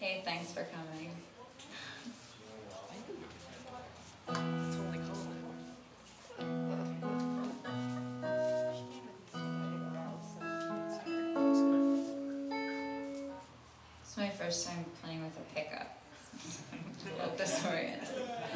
Hey, thanks for coming. It's my first time playing with a pickup. I'm a little disoriented.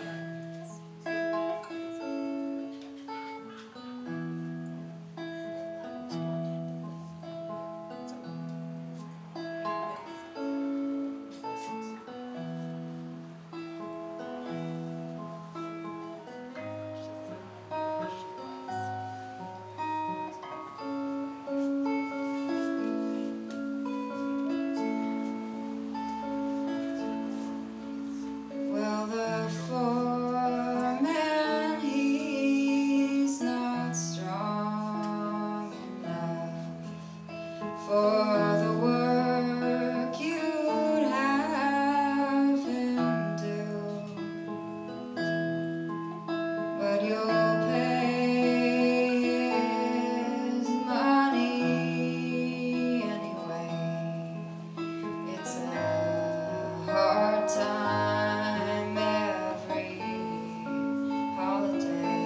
Well, the foreman, he's not strong enough for the work you'd have him do, but you'll pay his money anyway. It's a hard time every holiday.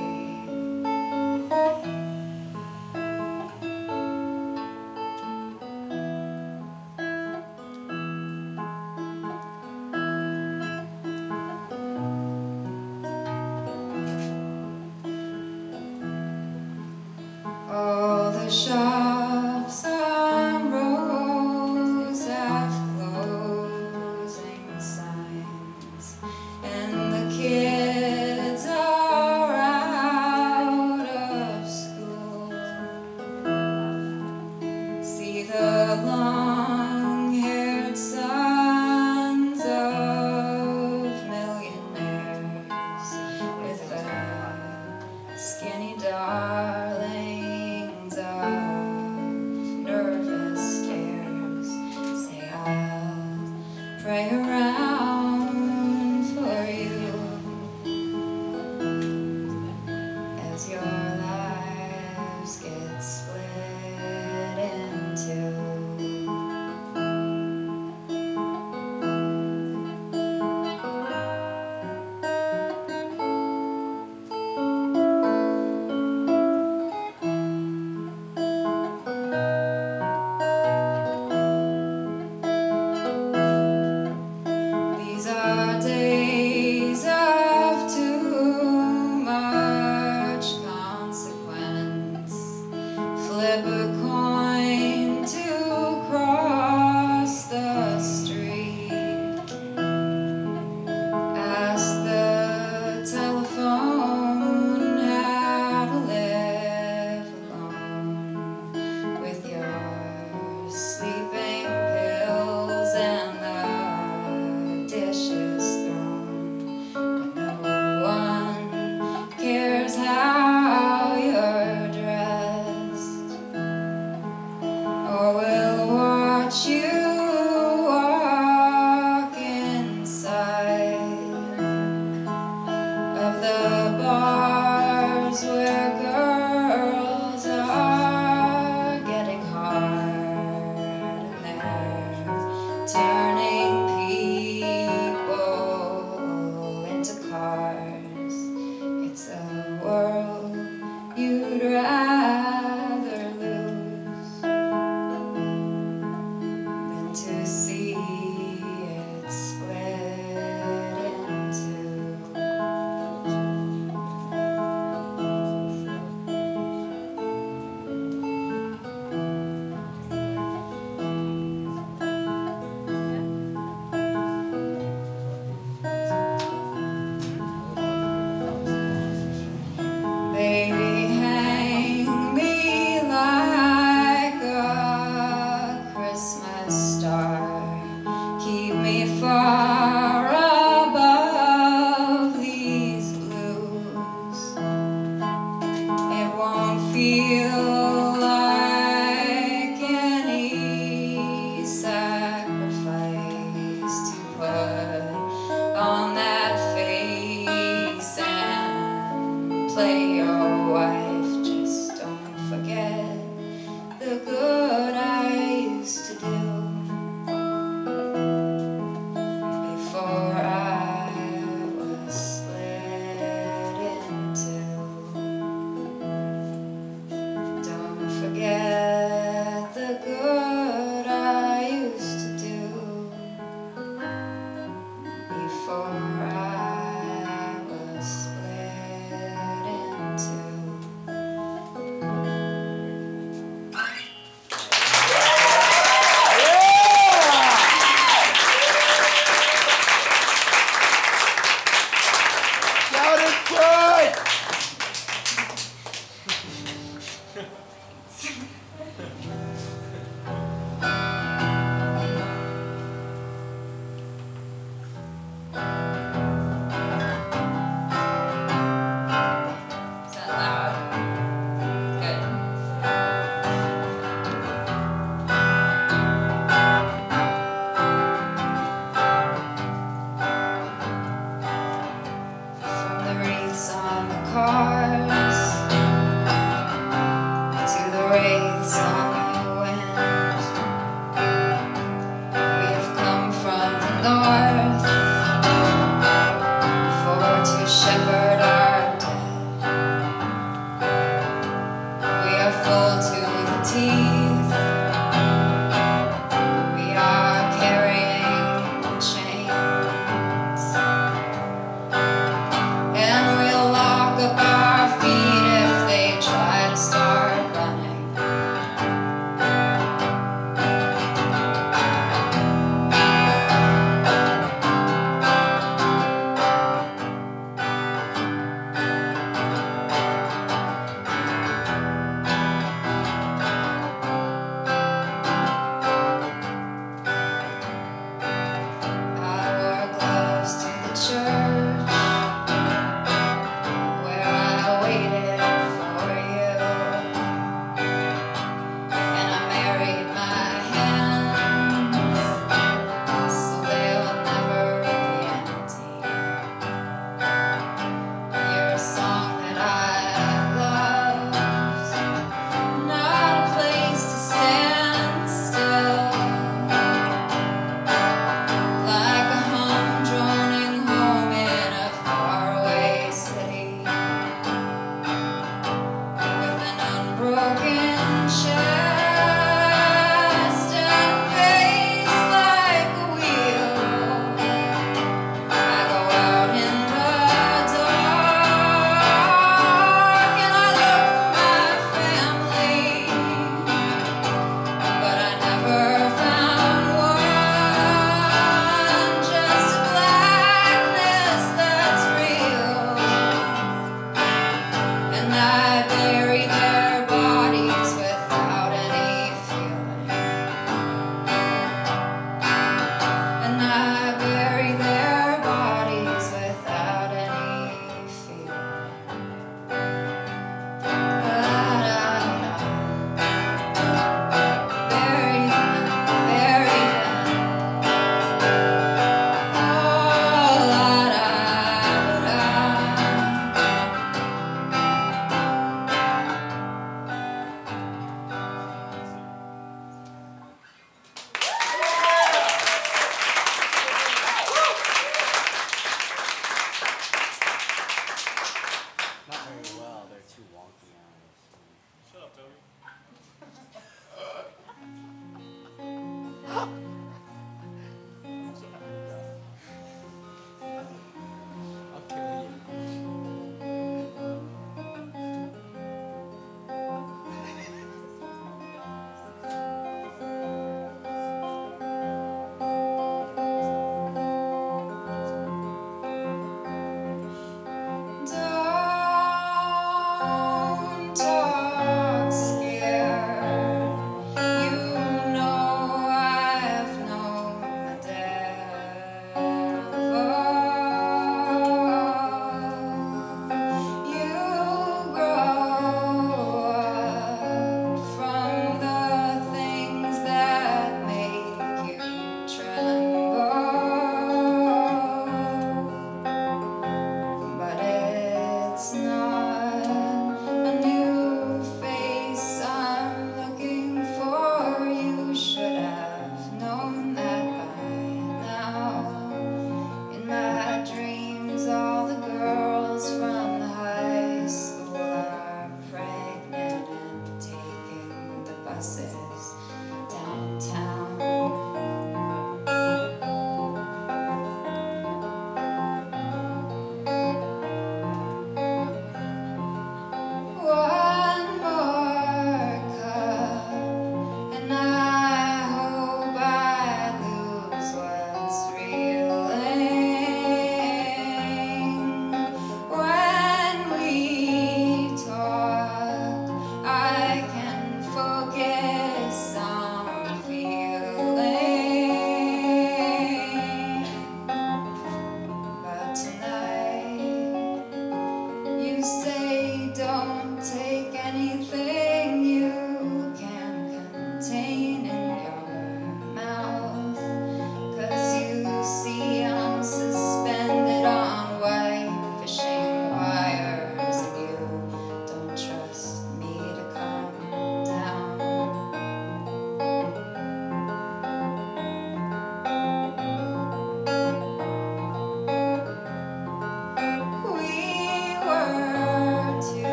All the shops on rows have closing signs, and the kids are out of school. See the long-haired sons of millionaires with the skinny darlings of nervous stares. Say, I'll pray around for you as your lives get split in two. These are days of too much consequence. Flip a coin to cross the street. Ask the telephone how to live alone with your sleeping pills and the dishes thrown, but no one cares how you're dressed, or will watch you walk inside of the bars where girls are getting hard and they're turning people into cars. It's a world you'd rather lose than to see it split in two. Baby, hang me like a Christmas star. Keep me far above these blues. It won't feel like any sacrifice to put on that face and play your wife. Just don't forget the good I used to do. north for to shepherd our dead. We are full to the teeth. We are carrying chains, and we'll lock up our feet if they try to start running.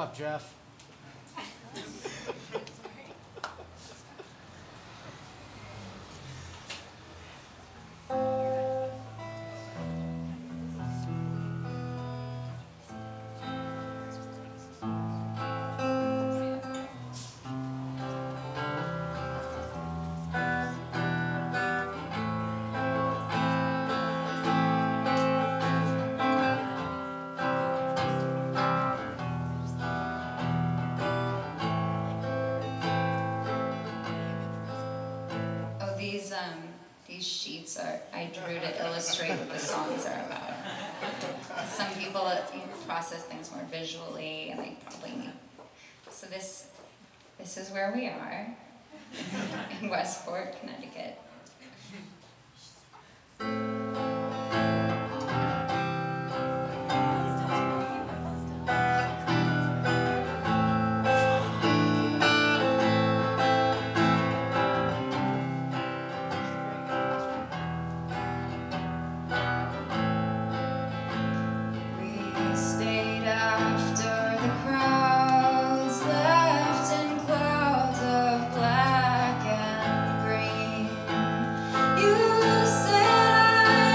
up, Jeff. Oh, these sheets I drew to illustrate what the songs are about. Some people process things more visually, and they probably need. So this is where we are in Westport, Connecticut. We stayed after the crowds left in clouds of black and green. You said I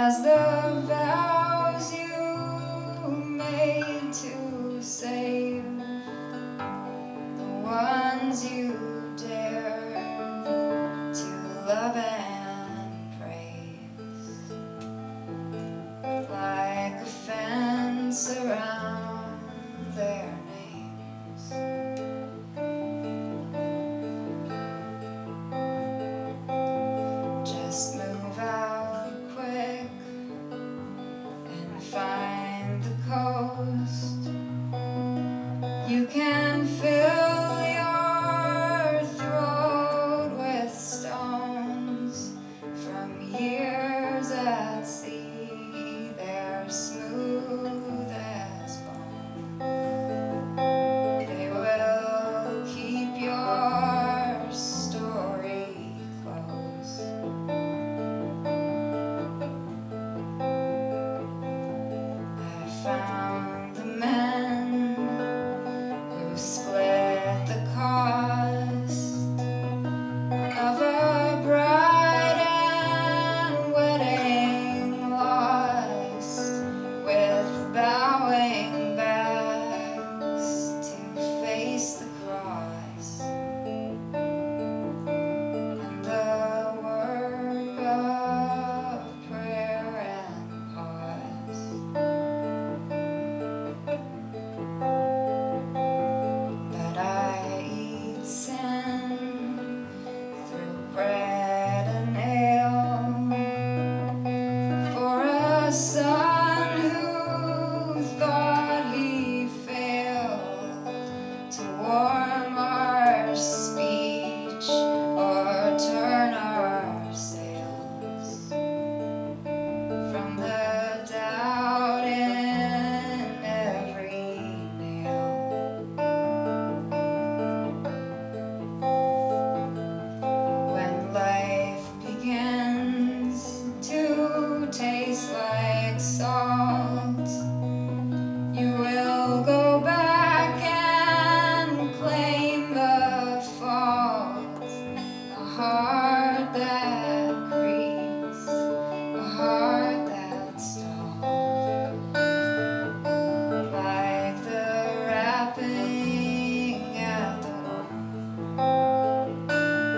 as the vows you made to save the ones you dared to love and praise, like a fence around their names. Just move out quick and find the coast. You can fill your throat with stones from years at sea. They're smooth as bone. They will keep your story close. I found the men who split the cost of a bride and wedding lost, with bowing backs to face the cross and the work of prayer and pause. But I eat sin through bread and ale for a son who thought he failed to warm our speech or turn our sails from the doubt in every nail. When life begins to taste like salt, you will go back and claim the fault. A heart that creaks, a heart that stalls, like the wrapping at the womb.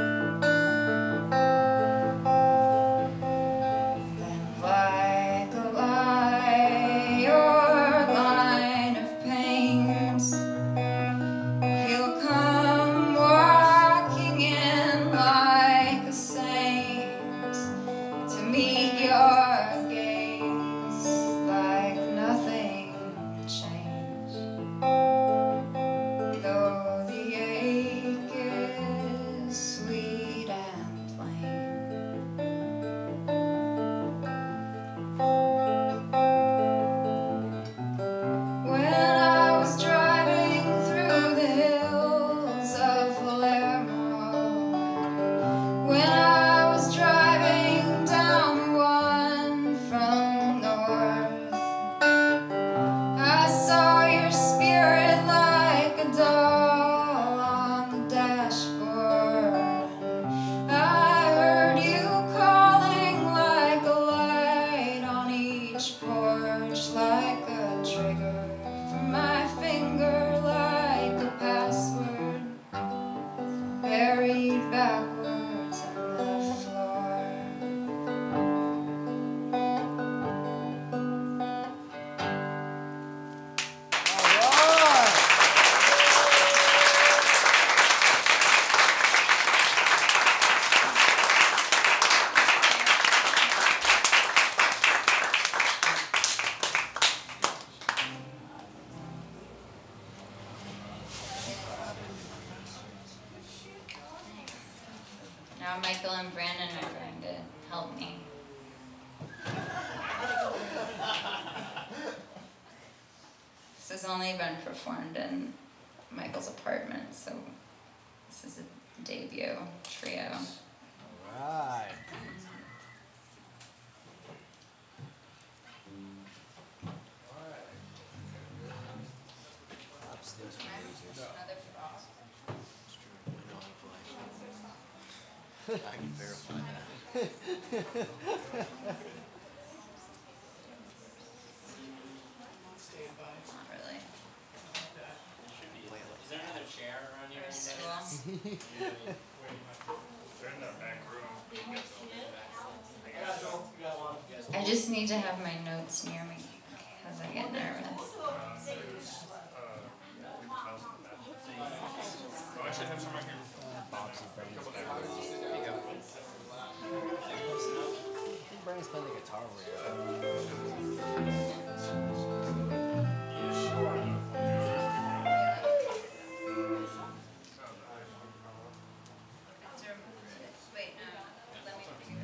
Then like a lie, your line of pains, he'll come walking in like a saint to meet your gaze, like nothing changed, though the ache is sweet and plain. When I was driving through the hills of Palermo, when I was driving down one from north, I saw your spirit like a doll on the dashboard. I heard you calling like a light on each porch, like a trigger from my finger, like a password buried backwards on the floor. Now Michael and Brandon are going to help me. This has only been performed in Michael's apartment, so this is a debut trio. All right. Upstairs for users. I can verify that. chair around you or a any stool. day? They're in the back room. I just need to have my notes near me because I get nervous. Oh, I should have some right here. Bob's and Brandon's playing. There you go. I think Brandon's playing the guitar over here. Wait, no, let me figure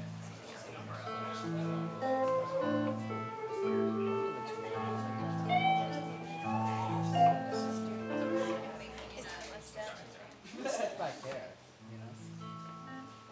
Sit back there, you know?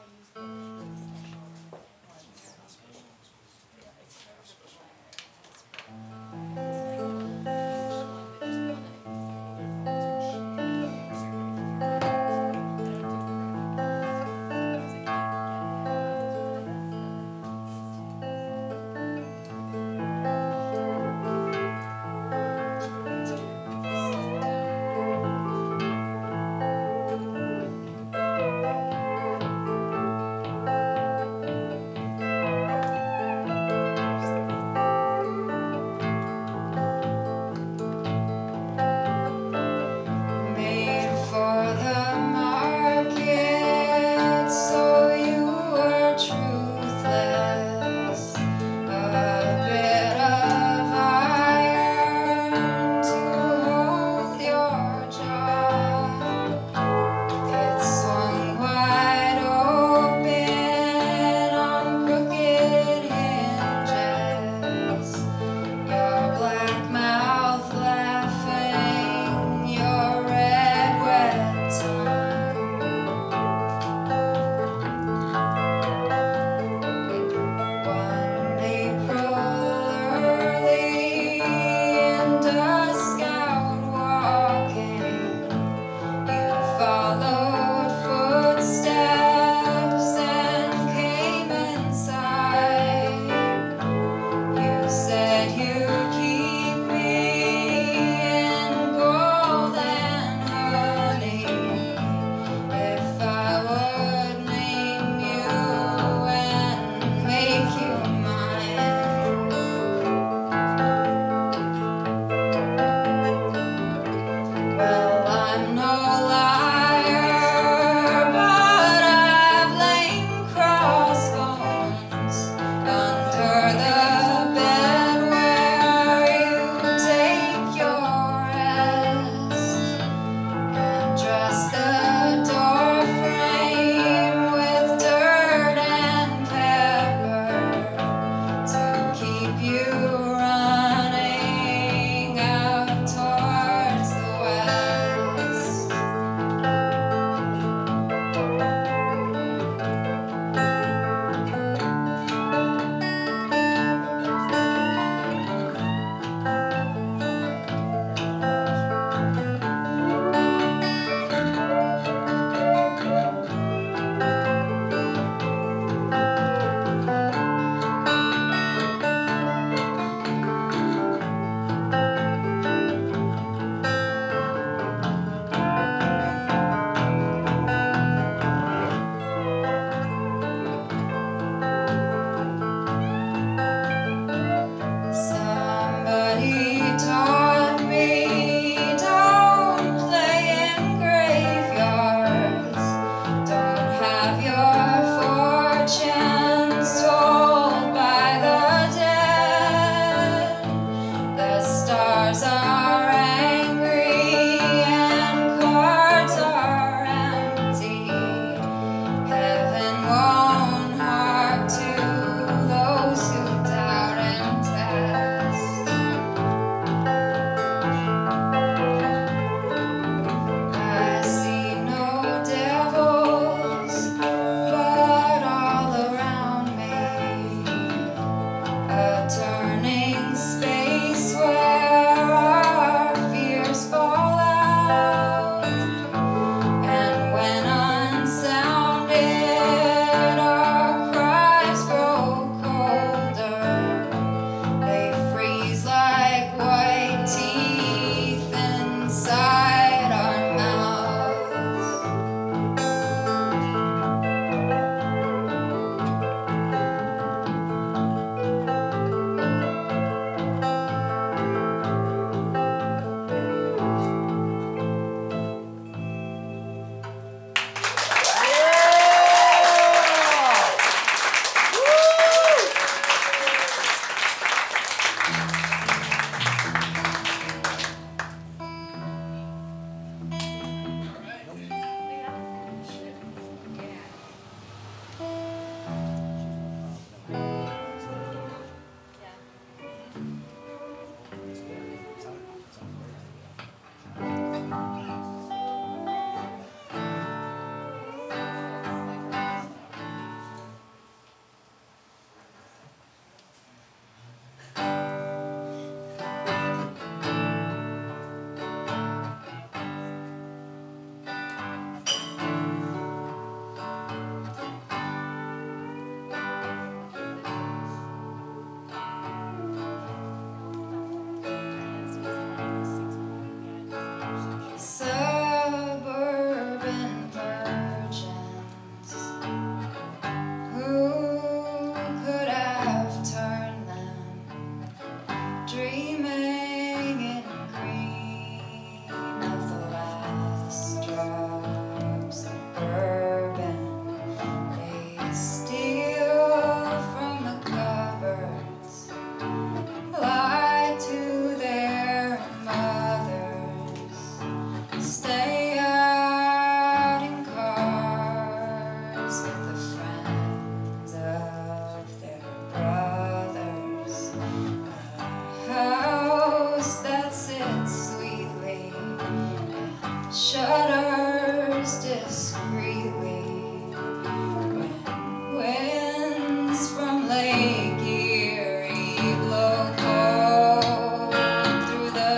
Lake Erie blow cold through the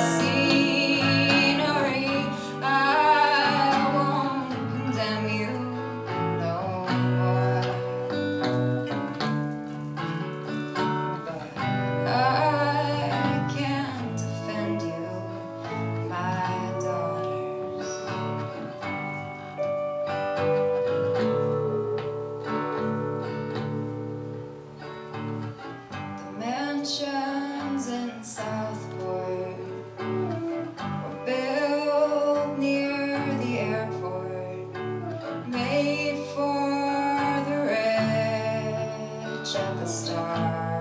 scenery. I won't condemn you no more, but I can't defend you, my daughters. The mansions in Southport were built near the airport, made for the rich at the start.